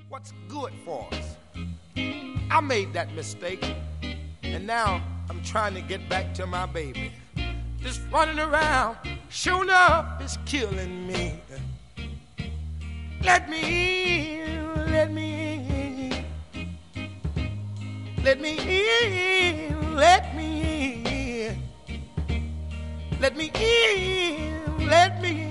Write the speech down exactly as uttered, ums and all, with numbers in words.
what's good for us. I made that mistake, and now I'm trying to get back to my baby. Just running around, showing up is killing me. Let me in, let me in, let me in, let me in, let me in, let me in.